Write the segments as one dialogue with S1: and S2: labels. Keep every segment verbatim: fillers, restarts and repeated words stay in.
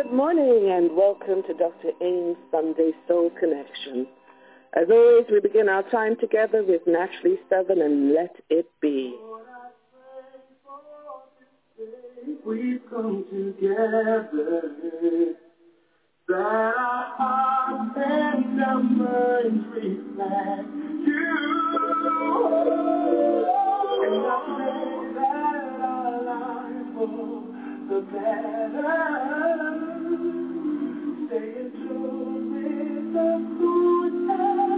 S1: Good morning and welcome to Doctor Ames Sunday Soul Connection. As always, we begin our time together with Naturally Southern and Let It Be.
S2: We've come together, that our hearts and our minds reflect you, and I pray that our lives will the better. Stay in tune with the good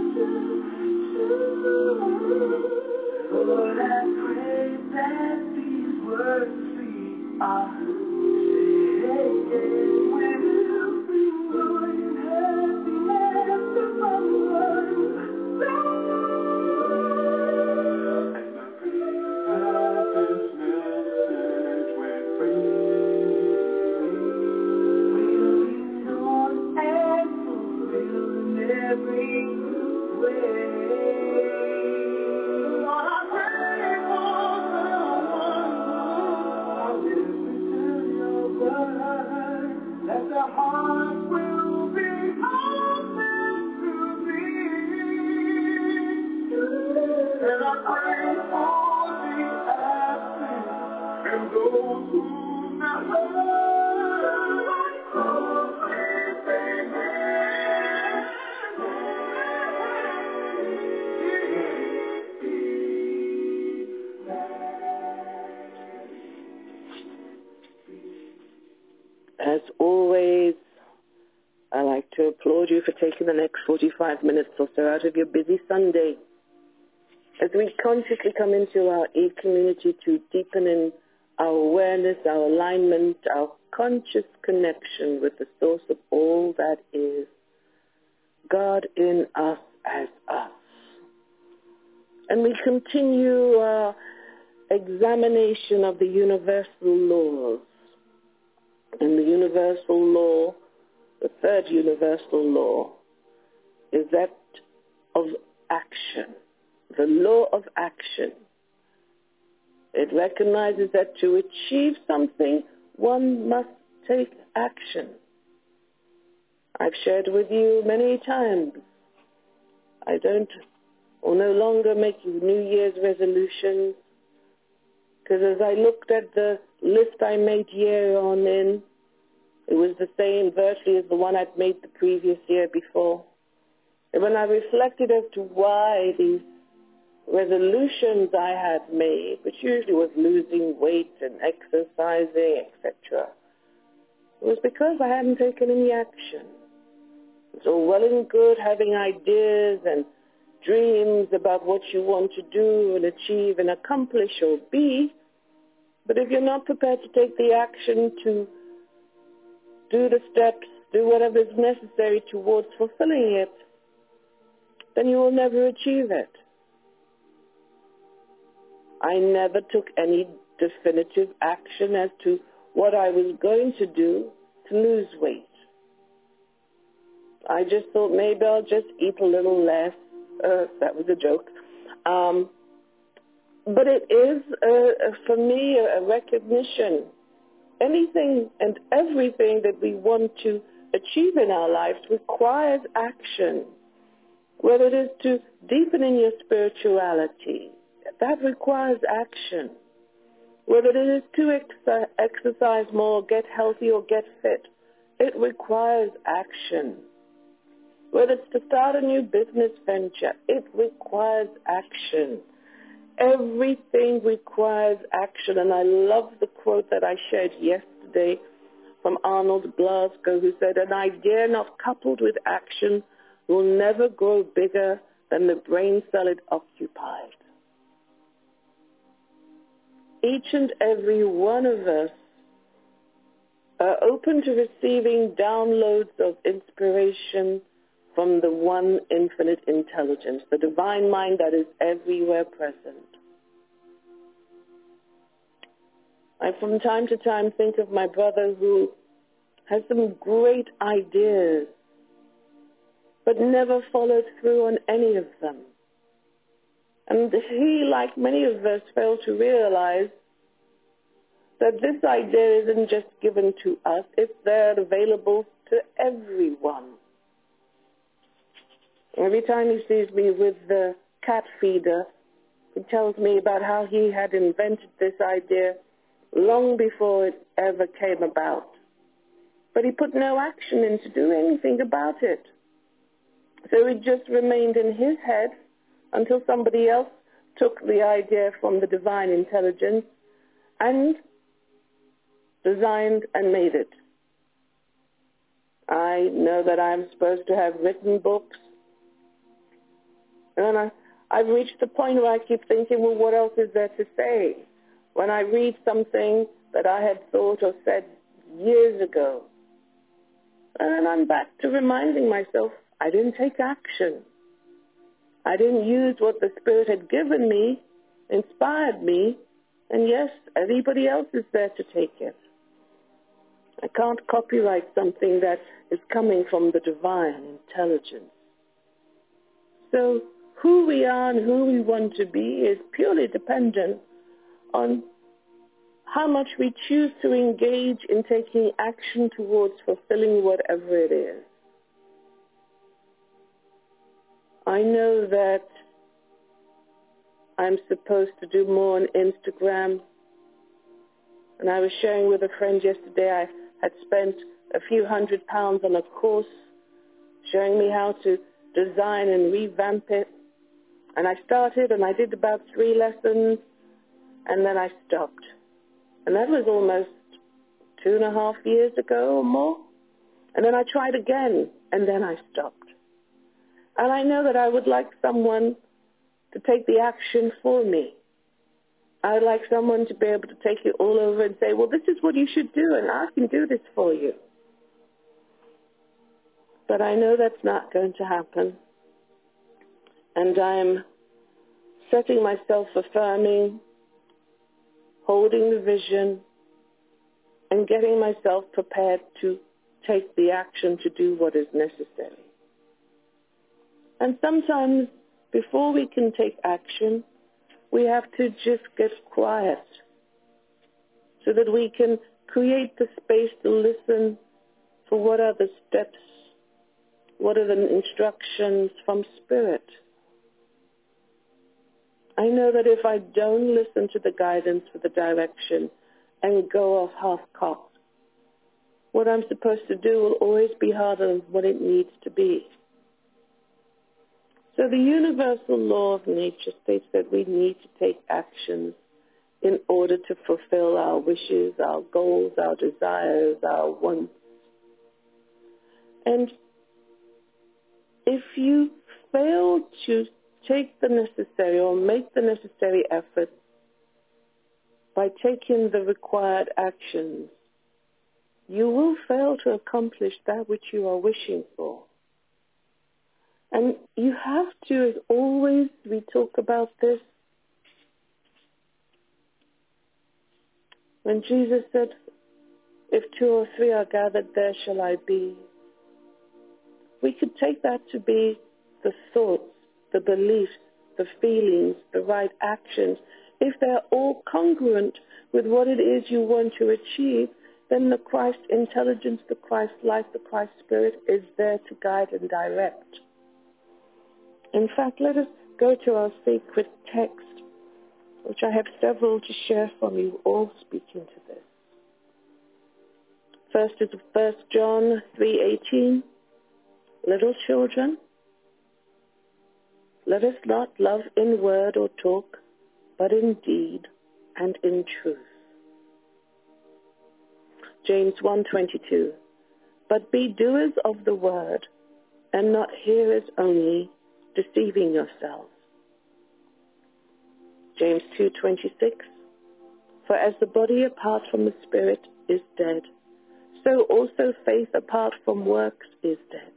S2: attitude. Lord, I pray that these words we are saying will bring joy and happiness to my life. And I pray that this message will bring will be known and fulfilled in every way. Lord, I pray for that the heart will be open to thee. And I pray for the absent and those who never
S1: As always, I like to applaud you for taking the next forty-five minutes or so out of your busy Sunday as we consciously come into our e-community to deepen in our awareness, our alignment, our conscious connection with the source of all that is, God in us as us. And we continue our examination of the universal laws. And the universal law, the third universal law, is that of action, the law of action. It recognizes that to achieve something, one must take action. I've shared with you many times, I don't or no longer make New Year's resolutions, because as I looked at the list I made year on in, it was the same virtually as the one I'd made the previous year before. And when I reflected as to why these resolutions I had made, which usually was losing weight and exercising, et cetera, it was because I hadn't taken any action. It's all well and good having ideas and dreams about what you want to do and achieve and accomplish or be, but if you're not prepared to take the action to do the steps, do whatever is necessary towards fulfilling it, then you will never achieve it. I never took any definitive action as to what I was going to do to lose weight. I just thought maybe I'll just eat a little less. Uh, that was a joke. Um, but it is, uh, for me, a recognition. Anything and everything that we want to achieve in our lives requires action. Whether it is to deepen in your spirituality, that requires action. Whether it is to ex- exercise more, get healthy, or get fit, it requires action. Whether it's to start a new business venture, it requires action. Everything requires action, and I love the quote that I shared yesterday from Arnold Glasgow, who said, an idea not coupled with action will never grow bigger than the brain cell it occupied. Each and every one of us are open to receiving downloads of inspiration from the one infinite intelligence, the divine mind that is everywhere present. I from time to time think of my brother who has some great ideas, but never followed through on any of them. And he, like many of us, failed to realize that this idea isn't just given to us, it's there available to everyone. Every time he sees me with the cat feeder, he tells me about how he had invented this idea long before it ever came about. But he put no action in to do anything about it. So it just remained in his head until somebody else took the idea from the divine intelligence and designed and made it. I know that I'm supposed to have written books. And I, I've reached the point where I keep thinking, well, what else is there to say? When I read something that I had thought or said years ago, and then I'm back to reminding myself, I didn't take action. I didn't use what the Spirit had given me, inspired me, and yes, everybody else is there to take it. I can't copyright something that is coming from the divine intelligence. So who we are and who we want to be is purely dependent on how much we choose to engage in taking action towards fulfilling whatever it is. I know that I'm supposed to do more on Instagram. And I was sharing with a friend yesterday, I had spent a few hundred pounds on a course showing me how to design and revamp it. And I started and I did about three lessons and then I stopped. And that was almost two and a half years ago or more. And then I tried again and then I stopped. And I know that I would like someone to take the action for me. I'd like someone to be able to take it all over and say, well, this is what you should do, and I can do this for you. But I know that's not going to happen. And I'm setting myself affirming, holding the vision, and getting myself prepared to take the action to do what is necessary. And sometimes, before we can take action, we have to just get quiet so that we can create the space to listen for what are the steps, what are the instructions from Spirit. I know that if I don't listen to the guidance for the direction and go off half-cocked, what I'm supposed to do will always be harder than what it needs to be. So the universal law of nature states that we need to take actions in order to fulfill our wishes, our goals, our desires, our wants. And if you fail to take the necessary or make the necessary effort by taking the required actions, you will fail to accomplish that which you are wishing for. And you have to, as always, we talk about this. When Jesus said, if two or three are gathered, there shall I be. We could take that to be the thoughts, the beliefs, the feelings, the right actions. If they're all congruent with what it is you want to achieve, then the Christ intelligence, the Christ life, the Christ spirit is there to guide and direct. In fact, let us go to our sacred text, which I have several to share from you, all speaking to this. First is First John three eighteen. Little children, let us not love in word or talk, but in deed and in truth. James one twenty-two. But be doers of the word, and not hearers only, deceiving yourselves. James two twenty-six. For as the body apart from the spirit is dead, so also faith apart from works is dead.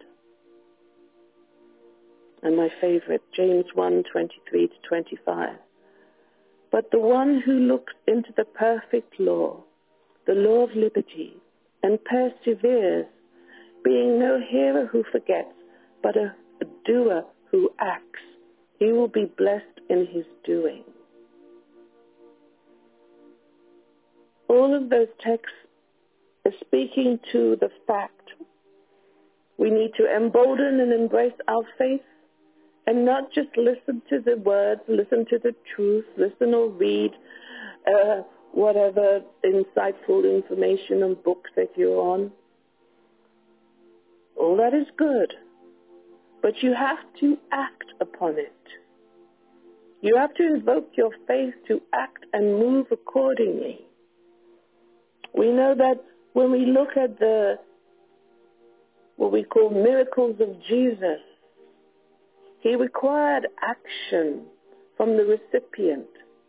S1: And my favorite, James one twenty-three to twenty-five. But the one who looks into the perfect law, the law of liberty, and perseveres, being no hearer who forgets, but a, a doer who acts, he will be blessed in his doing. all of those texts are speaking to the fact we need to embolden and embrace our faith and not just listen to the words, listen to the truth, listen or read uh, whatever insightful information and books that you're on. All that is good, but you have to act upon it. You have to invoke your faith to act and move accordingly. We know that when we look at the what we call miracles of Jesus, he required action from the recipient.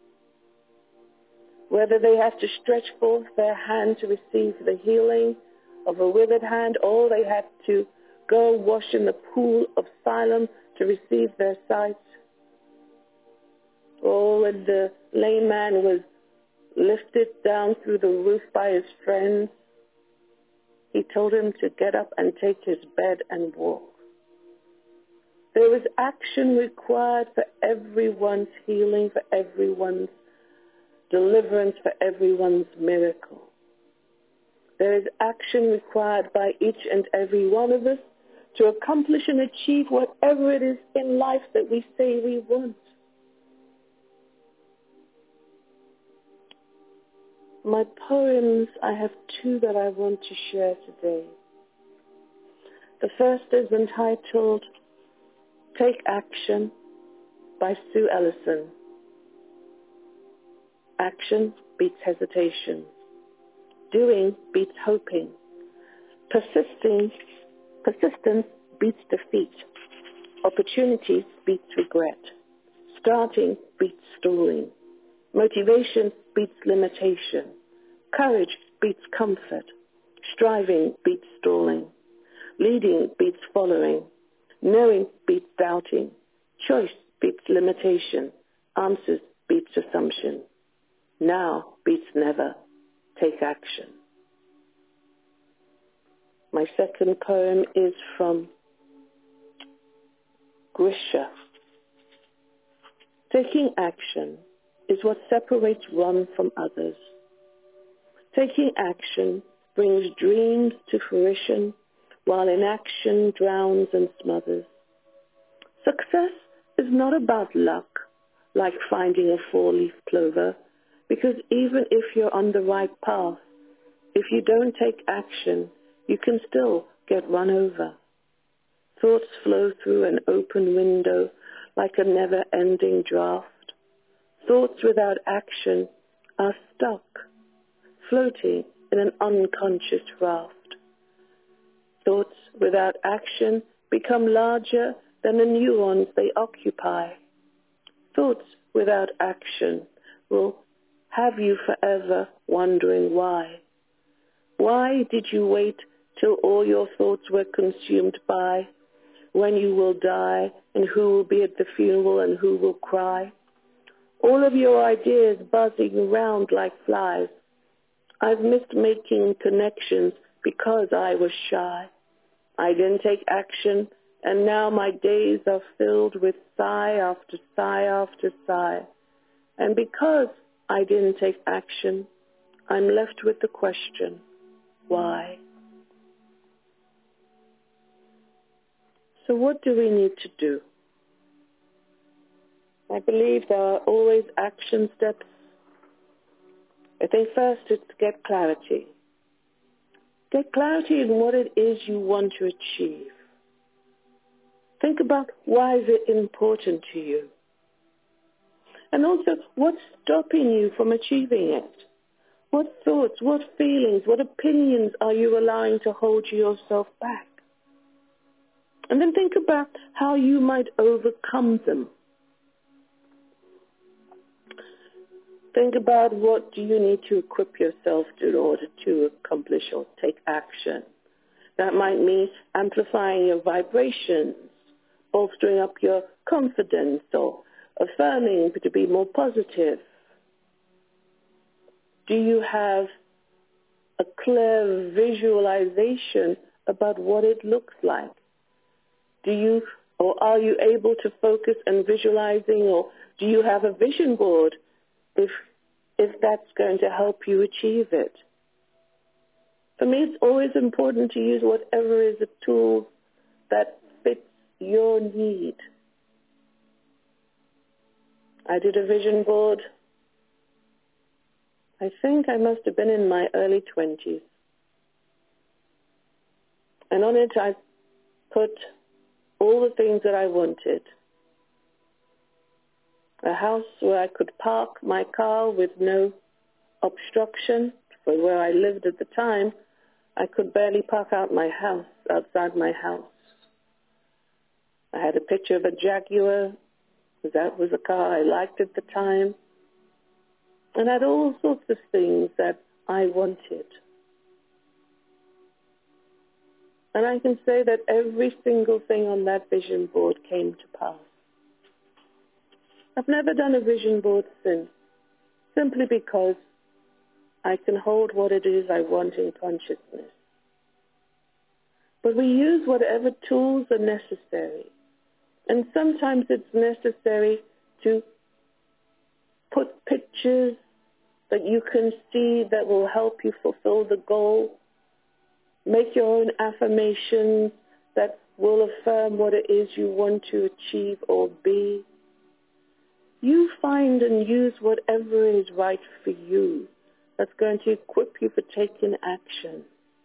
S1: Whether they have to stretch forth their hand to receive the healing of a withered hand, or they had to go wash in the pool of Siloam to receive their sight, or when the lame man was lifted down through the roof by his friends, he told him to get up and take his bed and walk. There is action required for everyone's healing, for everyone's deliverance, for everyone's miracle. There is action required by each and every one of us to accomplish and achieve whatever it is in life that we say we want. My poems, I have two that I want to share today. The first is entitled Take Action by Sue Ellison. Action beats hesitation. Doing beats hoping. Persisting, persistence beats defeat. Opportunity beats regret. Starting beats stalling. Motivation beats limitation. Courage beats comfort. Striving beats stalling. Leading beats following. Knowing beats doubting. Choice beats limitation. Answers beats assumption. Now beats never. Take action. My second poem is from Grisha. Taking action is what separates one from others. Taking action brings dreams to fruition, while inaction drowns and smothers. Success is not about luck, like finding a four-leaf clover, because even if you're on the right path, if you don't take action, you can still get run over. Thoughts flow through an open window like a never-ending draft. Thoughts without action are stuck, floating in an unconscious raft. Thoughts without action become larger than the neurons they occupy. Thoughts without action will have you forever wondering why. Why did you wait till all your thoughts were consumed by when you will die and who will be at the funeral and who will cry? All of your ideas buzzing around like flies. I've missed making connections because I was shy. I didn't take action, and now my days are filled with sigh after sigh after sigh. And because I didn't take action, I'm left with the question, why? So what do we need to do? I believe there are always action steps. I think first is to get clarity. Get clarity in what it is you want to achieve. Think about why is it important to you? And also, what's stopping you from achieving it? What thoughts, what feelings, what opinions are you allowing to hold yourself back? And then think about how you might overcome them. Think about what do you need to equip yourself to in order to accomplish or take action. That might mean amplifying your vibrations, bolstering up your confidence, or affirming to be more positive. Do you have a clear visualization about what it looks like? Do you, or are you able to focus on visualizing, or do you have a vision board? If if that's going to help you achieve it. For me, it's always important to use whatever is a tool that fits your need. I did a vision board. I think I must have been in my early twenties. And on it I put all the things that I wanted. A house where I could park my car with no obstruction. For where I lived at the time, I could barely park out my house, outside my house. I had a picture of a Jaguar, because that was a car I liked at the time. And I had all sorts of things that I wanted. And I can say that every single thing on that vision board came to pass. I've never done a vision board since, simply because I can hold what it is I want in consciousness. But we use whatever tools are necessary. And sometimes it's necessary to put pictures that you can see that will help you fulfill the goal. Make your own affirmations that will affirm what it is you want to achieve or be. You find and use whatever is right for you that's going to equip you for taking action.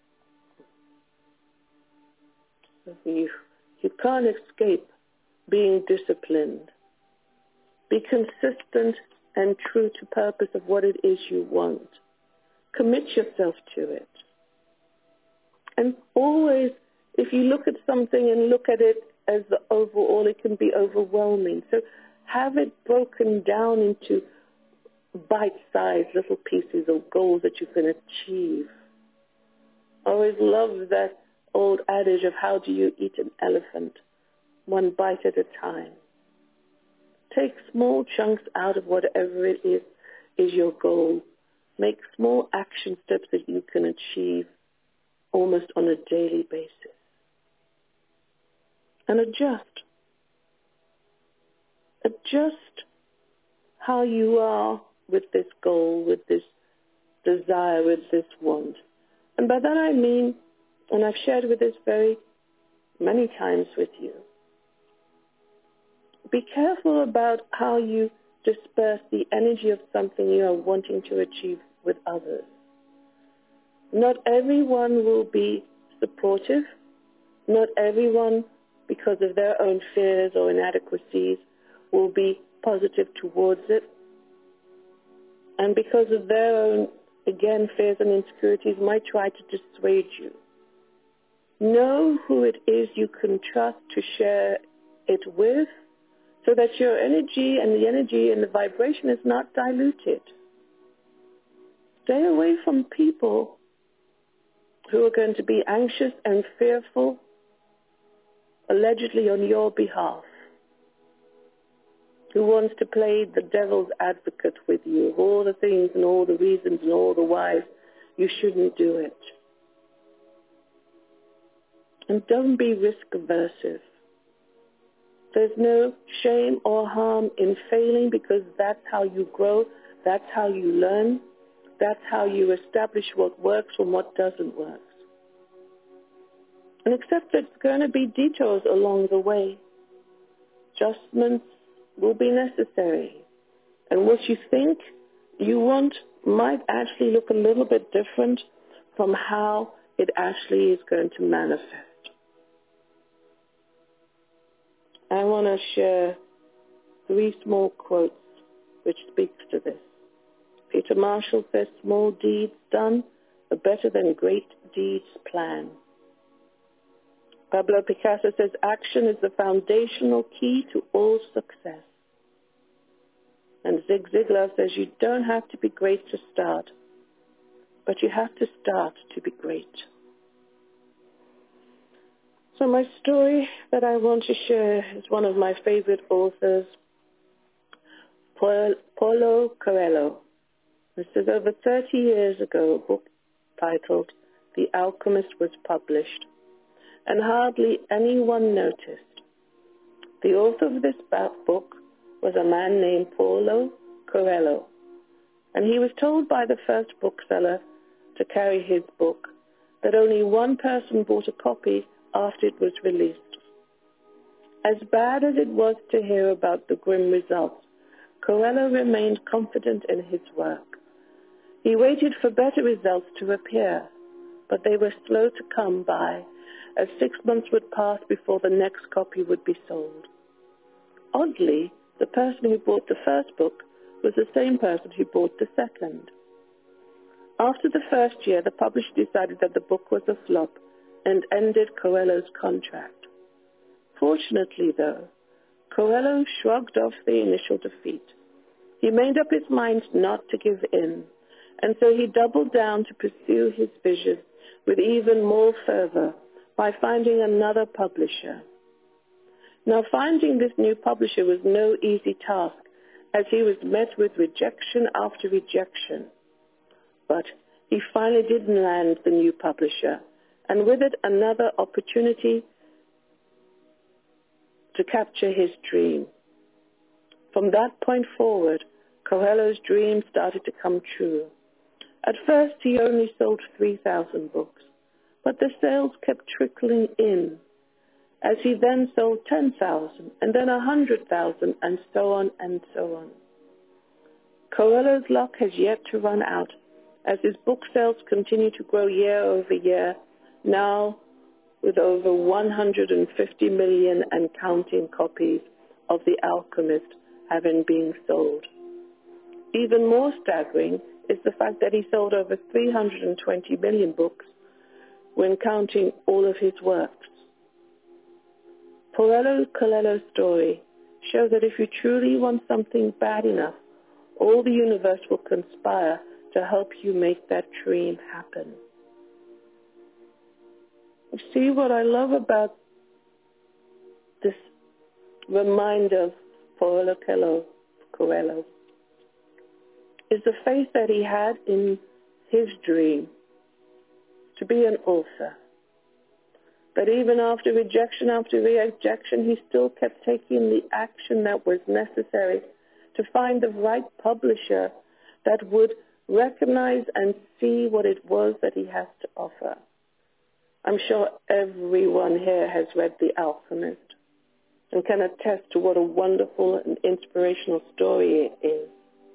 S1: So you, you can't escape being disciplined. Be consistent and true to purpose of what it is you want. Commit yourself to it. And always, if you look at something and look at it as the overall, it can be overwhelming. So have it broken down into bite-sized little pieces or goals that you can achieve. I always love that old adage of how do you eat an elephant? One bite at a time. Take small chunks out of whatever it is, is your goal. Make small action steps that you can achieve almost on a daily basis. And adjust. Adjust how you are with this goal, with this desire, with this want. And by that I mean, and I've shared with this very many times with you, be careful about how you disperse the energy of something you are wanting to achieve with others. Not everyone will be supportive. Not everyone, because of their own fears or inadequacies, will be positive towards it. And because of their own, again, fears and insecurities, might try to dissuade you. Know who it is you can trust to share it with, so that your energy and the energy and the vibration is not diluted. Stay away from people who are going to be anxious and fearful, allegedly on your behalf, who wants to play the devil's advocate with you, of all the things and all the reasons and all the whys you shouldn't do it. And don't be risk aversive. There's no shame or harm in failing, because that's how you grow, that's how you learn, that's how you establish what works from what doesn't work. And accept that there's going to be detours along the way. Adjustments will be necessary. And what you think you want might actually look a little bit different from how it actually is going to manifest. I want to share three small quotes which speaks to this. Peter Marshall says, small deeds done are better than great deeds planned. Pablo Picasso says, action is the foundational key to all success. And Zig Ziglar says, you don't have to be great to start, but you have to start to be great. So my story that I want to share is one of my favorite authors, Paulo Coelho. This is over thirty years ago, a book titled The Alchemist was published, and hardly anyone noticed. The author of this book was a man named Paulo Coelho, and he was told by the first bookseller to carry his book that only one person bought a copy after it was released. As bad as it was to hear about the grim results, Coelho remained confident in his work. He waited for better results to appear, but they were slow to come by, as six months would pass before the next copy would be sold. Oddly, the person who bought the first book was the same person who bought the second. After the first year, the publisher decided that the book was a flop and ended Coelho's contract. Fortunately, though, Coelho shrugged off the initial defeat. He made up his mind not to give in, and so he doubled down to pursue his vision with even more fervor by finding another publisher. Now, finding this new publisher was no easy task, as he was met with rejection after rejection. But he finally did land the new publisher, and with it another opportunity to capture his dream. From that point forward, Coelho's dream started to come true. At first, he only sold three thousand books, but the sales kept trickling in, as he then sold ten thousand, and then one hundred thousand, and so on and so on. Coelho's luck has yet to run out, as his book sales continue to grow year over year, now with over one hundred fifty million and counting copies of The Alchemist having been sold. Even more staggering is the fact that he sold over three hundred twenty million books when counting all of his works. Paulo Coelho's story shows that if you truly want something bad enough, all the universe will conspire to help you make that dream happen. You see, what I love about this reminder of Paulo Coelho is the faith that he had in his dream to be an author. But even after rejection after rejection, he still kept taking the action that was necessary to find the right publisher that would recognize and see what it was that he has to offer. I'm sure everyone here has read The Alchemist and can attest to what a wonderful and inspirational story it is.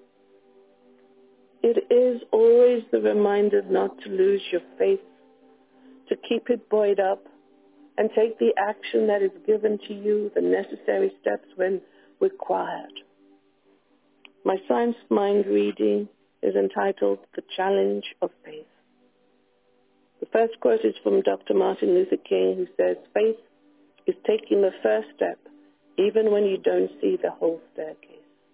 S1: It is always the reminder not to lose your faith, to keep it buoyed up, and take the action that is given to you, the necessary steps when required. My science mind reading is entitled The Challenge of Faith. The first quote is from Doctor Martin Luther King, who says, "Faith is taking the first step, even when you don't see the whole staircase."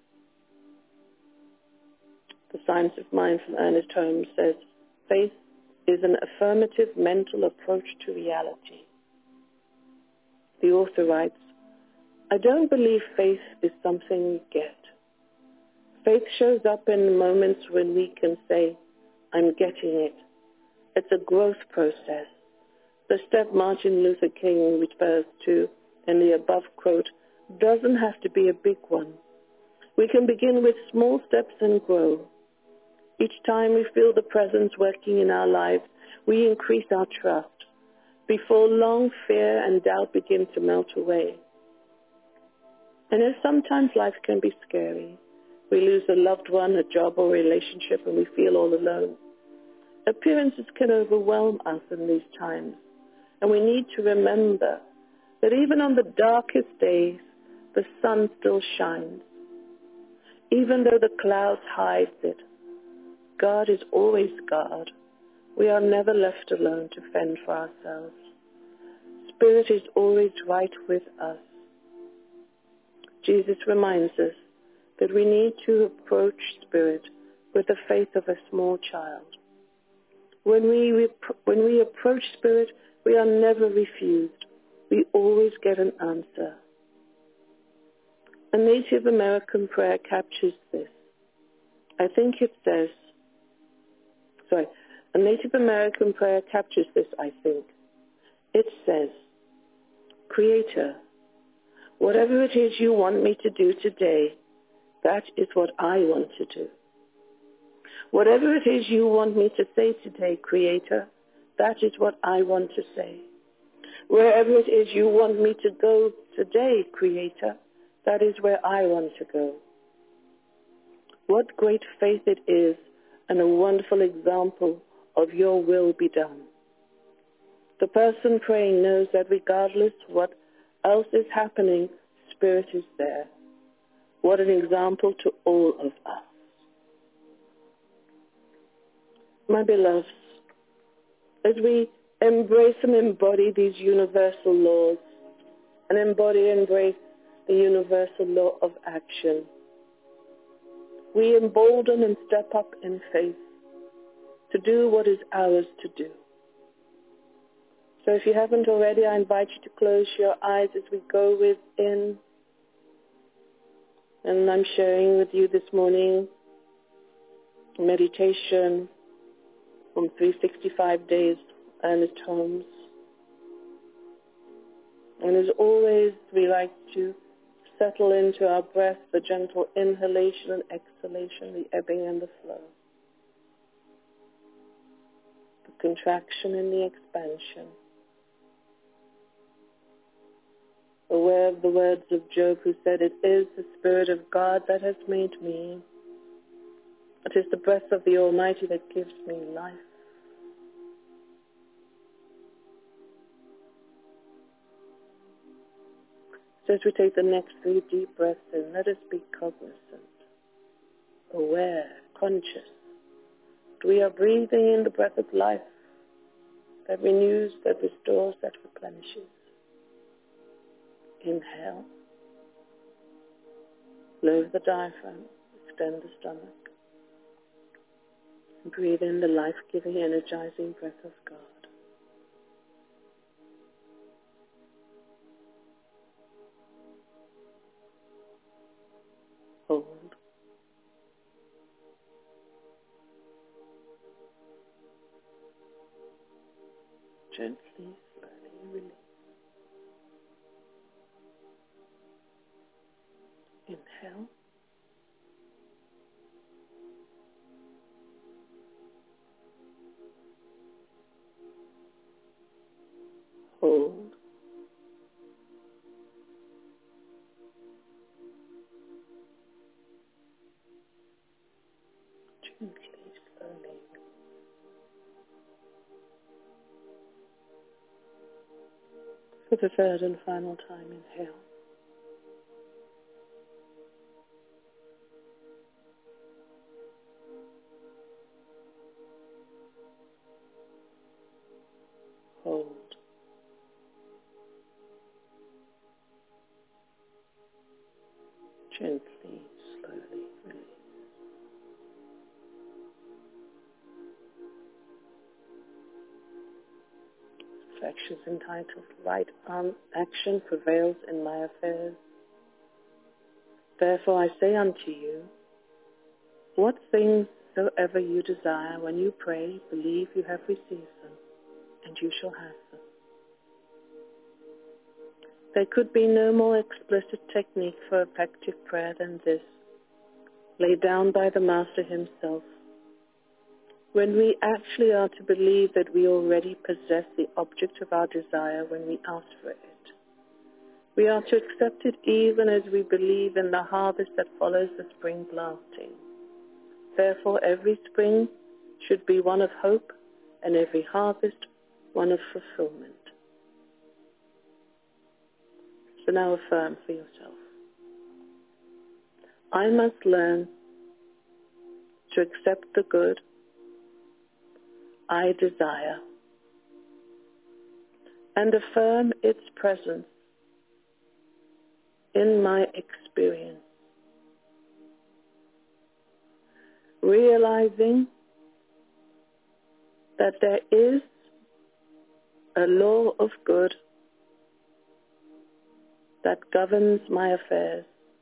S1: The Science of Mind from Ernest Holmes says, "Faith is an affirmative mental approach to reality." The author writes, "I don't believe faith is something we get. Faith shows up in moments when we can say, 'I'm getting it.' It's a growth process. The step Martin Luther King refers to in the above quote doesn't have to be a big one. We can begin with small steps and grow. Each time we feel the presence working in our lives, we increase our trust. Before long, fear and doubt begin to melt away. And as sometimes life can be scary, we lose a loved one, a job, or a relationship, and we feel all alone. Appearances can overwhelm us in these times, and we need to remember that even on the darkest days, the sun still shines. Even though the clouds hide it, God is always God. We are never left alone to fend for ourselves. Spirit is always right with us. Jesus reminds us that we need to approach Spirit with the faith of a small child. When we, when we approach Spirit, we are never refused. We always get an answer. A Native American prayer captures this. I think it says, sorry, a Native American prayer captures this, I think. It says, "Creator, whatever it is you want me to do today, that is what I want to do. Whatever it is you want me to say today, Creator, that is what I want to say. Wherever it is you want me to go today, Creator, that is where I want to go. What great faith it is, and a wonderful example of your will be done. The person praying knows that regardless what else is happening, Spirit is there. What an example to all of us. My beloveds, as we embrace and embody these universal laws, and embody and embrace the universal law of action, we embolden and step up in faith to do what is ours to do. So if you haven't already, I invite you to close your eyes as we go within. And I'm sharing with you this morning a meditation from three hundred sixty-five days, Ernest Holmes. And as always, we like to settle into our breath, the gentle inhalation and exhalation, the ebbing and the flow, the contraction and the expansion. Aware of the words of Job, who said, "It is the Spirit of God that has made me. It is the breath of the Almighty that gives me life." So as we take the next three deep breaths in, let us be cognizant, aware, conscious. We are breathing in the breath of life that renews, that restores, that replenishes. Inhale. Lower the diaphragm, extend the stomach. And breathe in the life-giving, energizing breath of God. Hold. Gently, slowly release. Inhale. Hold. Gently, slowly. For the third and final time, inhale. Hold. Gently, slowly release. Reflections entitled, "Right Arm Action Prevails in My Affairs. Therefore I say unto you, what things soever you desire when you pray, believe you have received them, and you shall have them." There could be no more explicit technique for effective prayer than this, laid down by the Master himself. When we actually are to believe that we already possess the object of our desire when we ask for it, we are to accept it even as we believe in the harvest that follows the spring planting. Therefore, every spring should be one of hope, and every harvest one of fulfillment. So now affirm for yourself. I must learn to accept the good I desire and affirm its presence in my experience, realizing that there is a law of good that governs my affairs.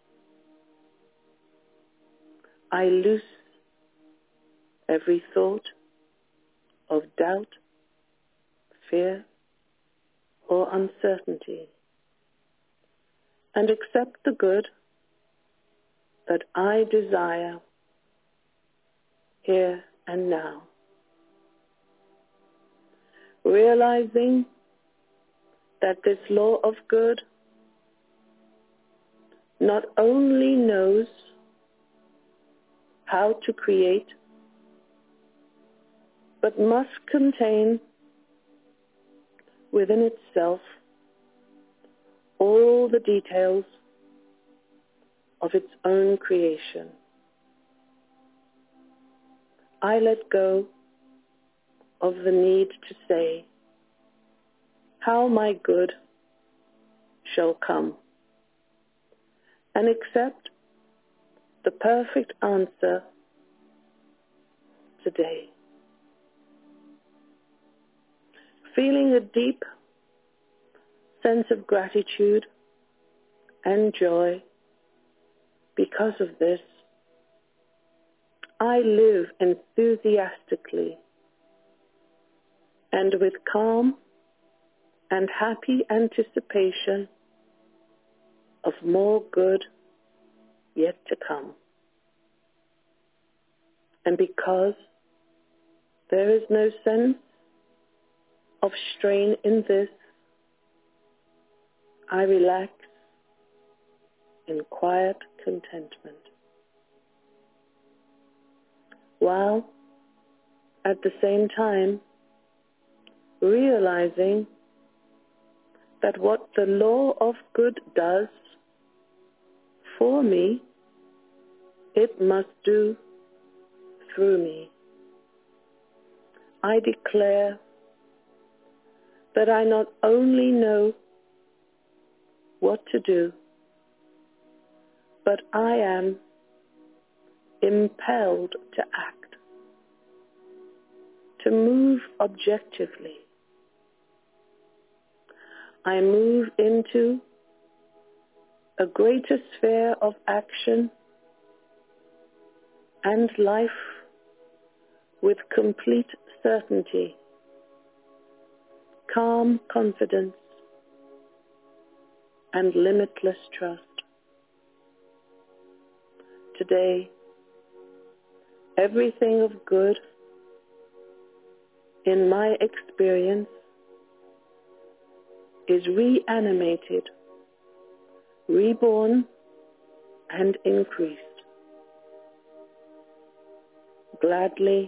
S1: I loose every thought of doubt, fear, or uncertainty, and accept the good that I desire here and now. Realizing that this law of good not only knows how to create, but must contain within itself all the details of its own creation. I let go of the need to say how my good shall come, and accept the perfect answer today. Feeling a deep sense of gratitude and joy because of this, I live enthusiastically and with calm and happy anticipation of more good yet to come. And because there is no sense of strain in this, I relax in quiet contentment, while at the same time realizing that what the law of good does for me, it must do through me. I declare that I not only know what to do, but I am impelled to act, to move objectively. I move into a greater sphere of action and life with complete certainty, calm confidence, and limitless trust. Today, everything of good in my experience is reanimated, reborn, and increased. Gladly,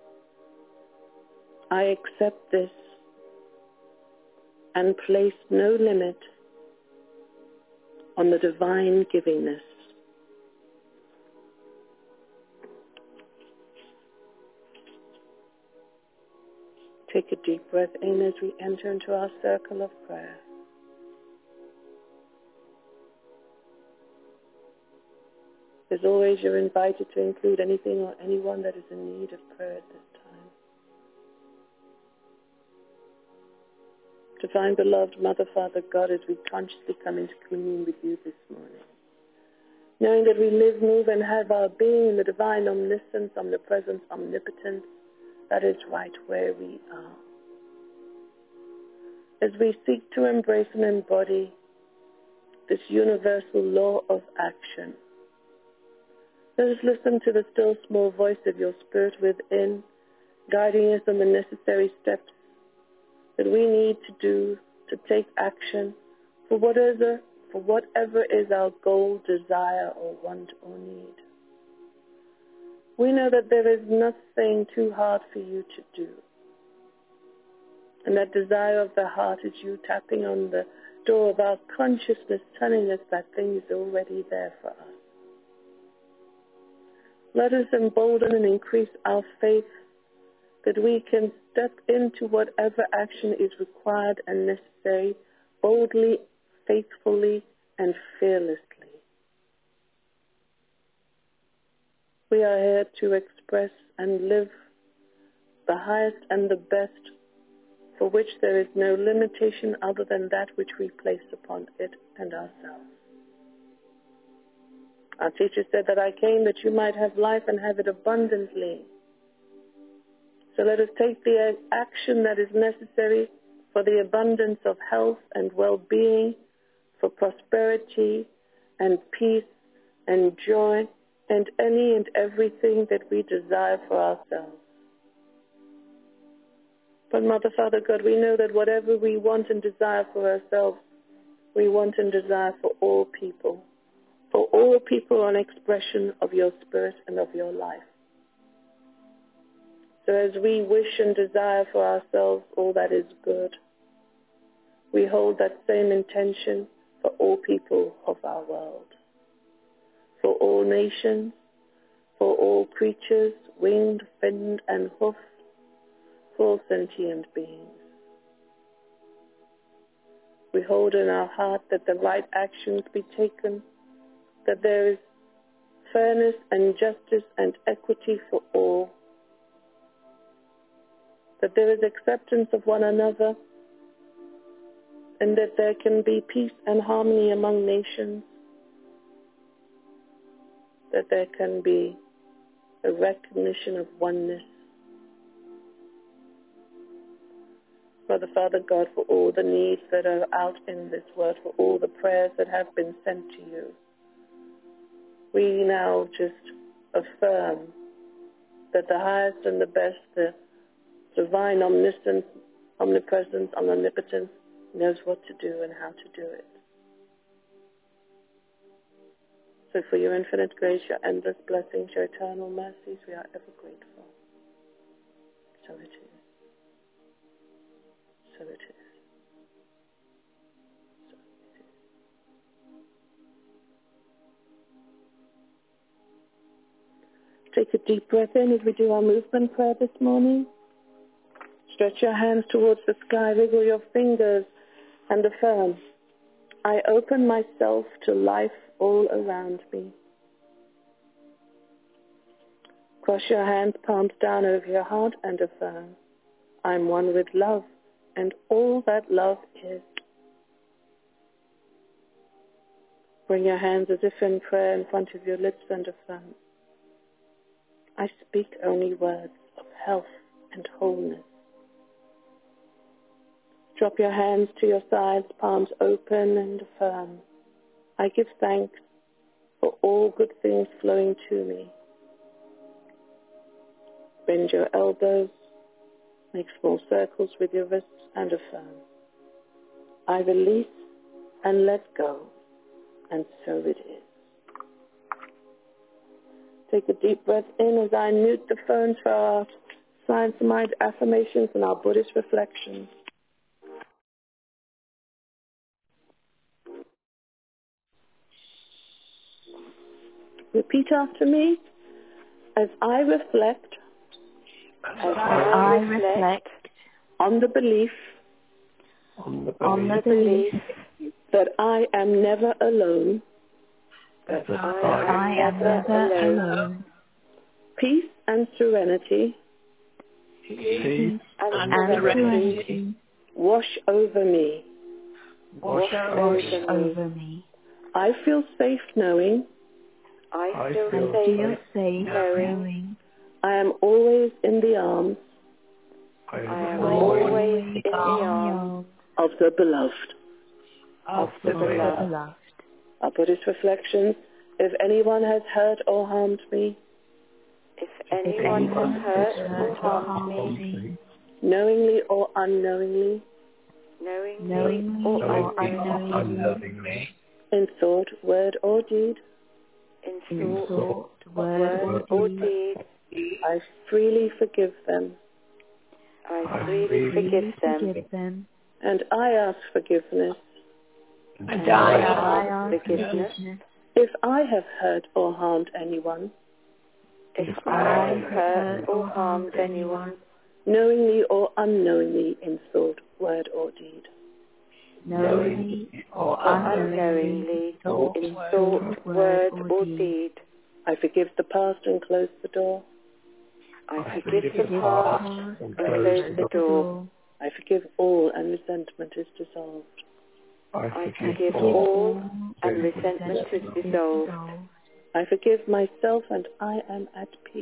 S1: I accept this and place no limit on the divine givingness. Take a deep breath in as we enter into our circle of prayer. As always, you're invited to include anything or anyone that is in need of prayer at this time. Divine beloved Mother, Father, God, as we consciously come into communion with you this morning, knowing that we live, move, and have our being in the divine omniscience, omnipresence, omnipotence, that is right where we are. As we seek to embrace and embody this universal law of action, let us listen to the still small voice of your Spirit within, guiding us on the necessary steps that we need to do to take action for whatever, for whatever is our goal, desire, or want or need. We know that there is nothing too hard for you to do. And that desire of the heart is you tapping on the door of our consciousness, telling us that thing is already there for us. Let us embolden and increase our faith that we can step into whatever action is required and necessary, boldly, faithfully, and fearlessly. We are here to express and live the highest and the best, for which there is no limitation other than that which we place upon it and ourselves. Our teacher said that I came that you might have life and have it abundantly. So let us take the action that is necessary for the abundance of health and well-being, for prosperity and peace and joy and any and everything that we desire for ourselves. But Mother, Father God, we know that whatever we want and desire for ourselves, we want and desire for all people. For all people are an expression of your spirit and of your life. So as we wish and desire for ourselves all that is good, we hold that same intention for all people of our world, for all nations, for all creatures, winged, finned, and hoofed, for all sentient beings. We hold in our heart that the right actions be taken, that there is fairness and justice and equity for all, that there is acceptance of one another, and that there can be peace and harmony among nations, that there can be a recognition of oneness. Father, Father God, for all the needs that are out in this world, for all the prayers that have been sent to you, we now just affirm that the highest and the best, the divine omniscience, omnipresence, and omnipotence knows what to do and how to do it. So for your infinite grace, your endless blessings, your eternal mercies, we are ever grateful. So it is. So it is. So it is. Take a deep breath in as we do our movement prayer this morning. Stretch your hands towards the sky, wiggle your fingers, and affirm, I open myself to life all around me. Cross your hands, palms down over your heart, and affirm, I'm one with love and all that love is. Bring your hands as if in prayer in front of your lips and affirm, I speak only words of health and wholeness. Drop your hands to your sides, palms open, and affirm, I give thanks for all good things flowing to me. Bend your elbows, make small circles with your wrists, and affirm, I release and let go, and so it is. Take a deep breath in as I mute the phones for our Science of Mind affirmations and our Buddhist reflections. Repeat after me. As I reflect,
S2: as I reflect
S1: on the belief,
S2: on the belief, on the belief
S1: that I am never alone,
S2: that, that I, I am never alone, alone.
S1: Peace and serenity,
S2: peace and, and serenity, serenity
S1: wash over me.
S2: Wash, wash over, over me.
S1: I feel safe knowing
S2: I feel, I feel safe, safe knowing
S1: I am always in the arms
S2: I am, I am always, always in the arms
S1: of the beloved.
S2: Of the beloved.
S1: Our Buddhist reflections. If anyone has hurt or harmed me,
S2: if anyone has hurt or harmed me,
S1: knowingly or unknowingly,
S2: knowingly, knowingly or, or unknowingly, unknowingly,
S1: in thought, word, or deed,
S2: in thought, thought word, word, or deed,
S1: I freely forgive them.
S2: I freely forgive them. Forgive them.
S1: And I ask forgiveness.
S2: And, and I, I ask forgiveness. forgiveness.
S1: If I have hurt or harmed anyone,
S2: if I have hurt or harmed anyone,
S1: knowingly or unknowingly in thought, word, or deed,
S2: knowingly or unknowingly in thought, word, or deed,
S1: I forgive the past and close the door.
S2: I forgive the past and close the door.
S1: I forgive all and resentment is dissolved.
S2: I forgive all and resentment is dissolved.
S1: I forgive myself and I am at peace.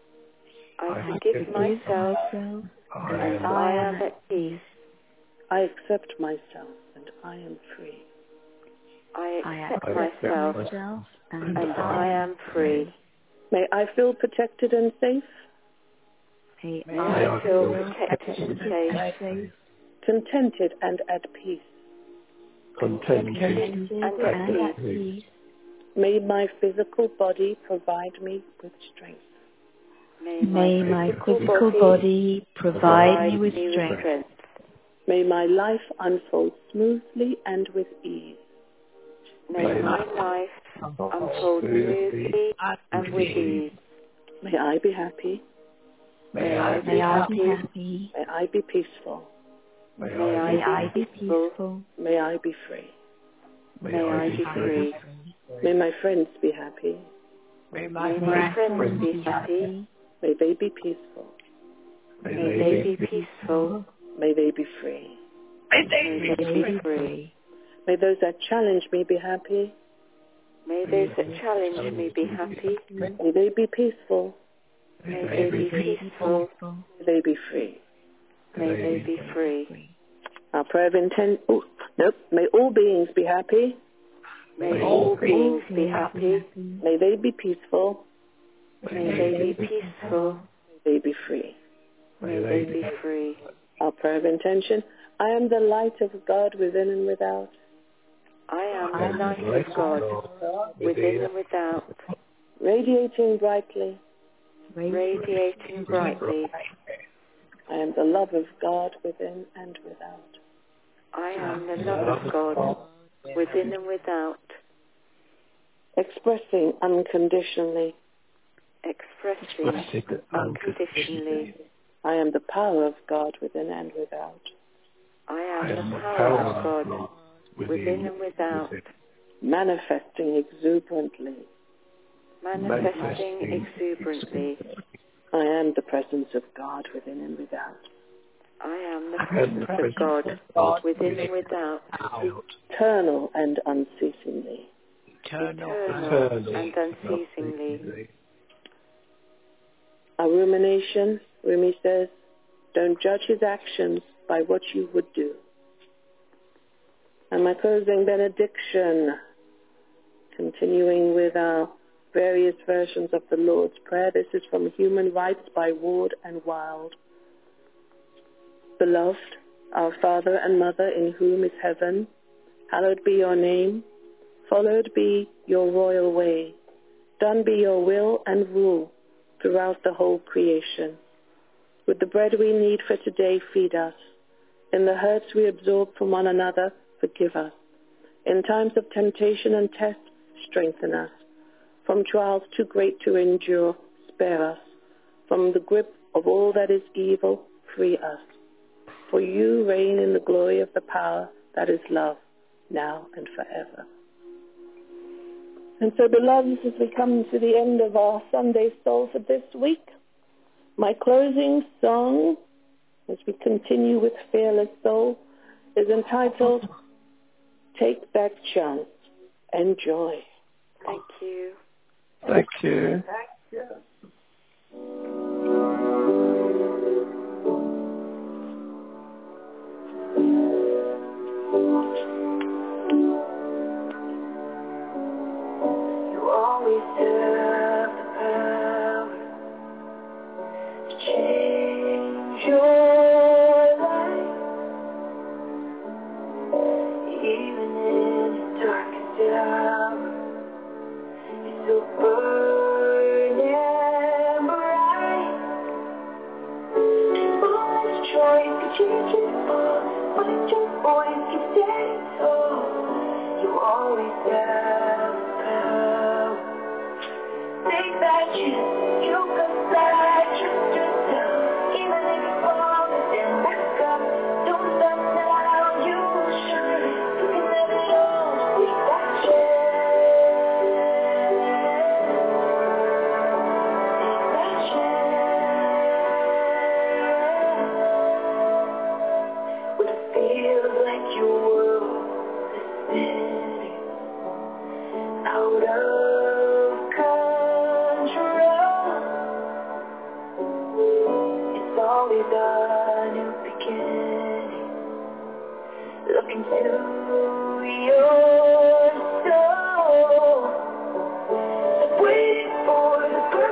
S2: I forgive myself and I am at peace.
S1: I accept myself and I am free.
S2: I accept myself and I am free.
S1: May I feel protected and safe.
S3: May,
S4: May
S3: I,
S4: I
S3: feel
S4: feel
S3: protected and safe,
S4: safe,
S1: contented and at peace.
S4: contented,
S3: contented and at peace.
S1: May my physical body provide me with strength.
S3: May my, May my physical body provide me with strength.
S1: May my life unfold smoothly and with ease.
S3: May my life unfold smoothly and with ease.
S1: May I be happy.
S4: May I be
S3: May I
S4: happy,
S3: be happy.
S1: May I be peaceful.
S4: may
S3: May
S4: I
S3: I be peaceful.
S1: May I be free.
S4: may
S3: May I be free.
S1: May my friends be happy.
S4: May
S3: May my friends be happy.
S1: May they be peaceful.
S4: may
S3: May they be peaceful.
S1: May they be free.
S3: May they be free.
S1: May those that challenge me be happy.
S3: May those that challenge me be happy.
S1: May they be peaceful.
S3: May they be peaceful.
S1: May they be free.
S3: May they be free.
S1: Our prayer of intent. Oh, nope. May all beings be happy.
S3: May all beings be happy.
S1: May they be peaceful.
S3: May they be peaceful.
S1: May they be free.
S3: May they be free.
S1: Our prayer of intention. I am the light of God within and without.
S3: I am the light of God within and without,
S1: Radiating brightly.
S3: radiating brightly.
S1: I am the love of God within and without.
S3: I am the love of God within and without,
S1: Expressing unconditionally.
S3: expressing unconditionally.
S1: I am the power of God within and without.
S3: I am the power of God within and without,
S1: Manifesting exuberantly.
S3: manifesting exuberantly.
S1: I am the presence of God within and without.
S3: I am the presence of God within and without,
S1: Eternal and unceasingly.
S3: eternal and unceasingly.
S1: A rumination, Rumi says, don't judge his actions by what you would do. And my closing benediction, continuing with our various versions of the Lord's Prayer. This is from Human Rights by Ward and Wild. Beloved, our Father and Mother in whom is heaven, hallowed be your name. Followed be your royal way. Done be your will and rule throughout the whole creation. With the bread we need for today, feed us. In the hurts we absorb from one another, forgive us. In times of temptation and test, strengthen us. From trials too great to endure, spare us. From the grip of all that is evil, free us. For you reign in the glory of the power that is love, now and forever. And so, beloveds, as we come to the end of our Sunday Soul for this week, my closing song, as we continue with Fearless Soul, is entitled, Take That Chance. Enjoy.
S3: Thank you.
S4: Thank you.
S2: You always have the power to change your life, even in the darkest hour. You're so burning bright. Smallest choice can change it all. Find your voice, keep standing tall. You always have the power. Take that chance, you can fly, trust yourself. Even if you fall, stand back up. Don't stop now, you will shine. You can have it all, take that chance. Take that chance. When it feels like your world is spinning out of control, it's always a new beginning. Look into your soul. Stop waiting for the birth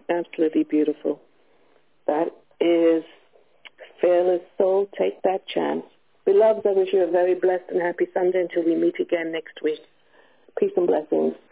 S1: Absolutely beautiful. That is Fearless Soul. Take that chance. Beloveds, I wish you a very blessed and happy Sunday until we meet again next week. Peace and blessings.